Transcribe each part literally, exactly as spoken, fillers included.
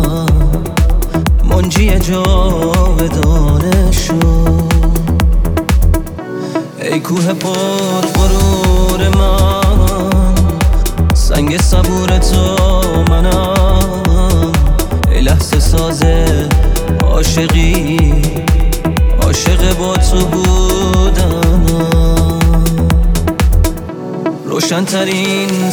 منجی جاودانه شو. ای کوه پر غرور من، سنگ صبور تو منم. ای لحظه ساز عاشقی، عاشق با تو بودنم. روشن‌ترین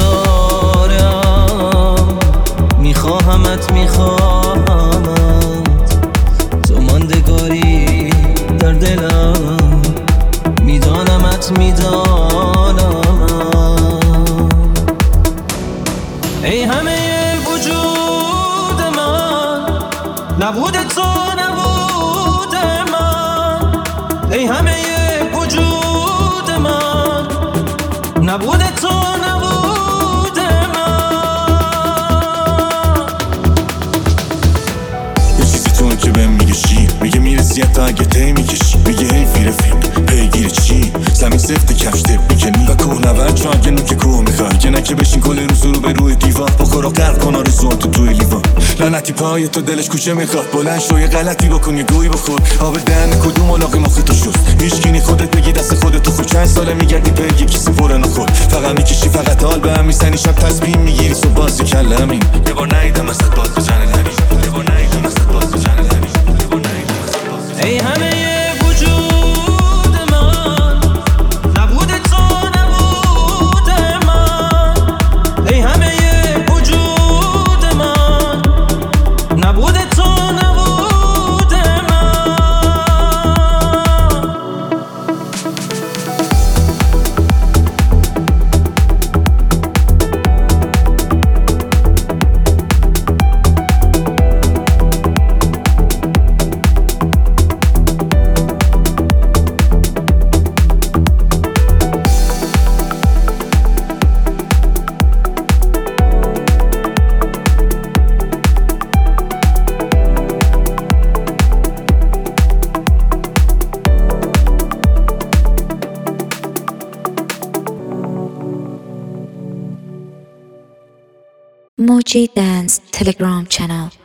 ستاره‌ام، میخواهمت میخواهمت. تو ماندگاری در دلم، میدانمت میدانم. ای همه وجود من، نبود تو نبود من. ای همه وجود من، نبود تو نبود من. یه چیزی تو که بهم میگه شیر، میگه میرسی حتی اگه تی میکشی. میگه هی فیر فیلم پیگیر چی، زمین سفت کفش تپ میکنی و کوه نورد چون اگه نوک کوه میخوای. که نکه بشین کل روز رو به روی دیوار، بخور و غرق کن آرزوهاتو توی لیوان. لعنتی پای تو دلش کوچه میخواد، بلند شو یه غلطی بکن یه گویی بخور. آب دهن کدوم علاقه مخ تو شست، میشکینی خودت بگی دست خودتو خود. چند ساله میگردی پی یکی سفره نخور، فقط میکشی فقط حال به هم میزنی. شب تصمیم میگیری صبح بازی کلمین. یه بار نیدم ازت باز بزنه نبی، یه بار نیدم ازت باز بزنه نبی، یه بار نیدم ازت باز بزنه. ای همه وجود من، نبود تو نبود من. ای همه وجود من، نبود تو نبود من. Moji Dance Telegram channel.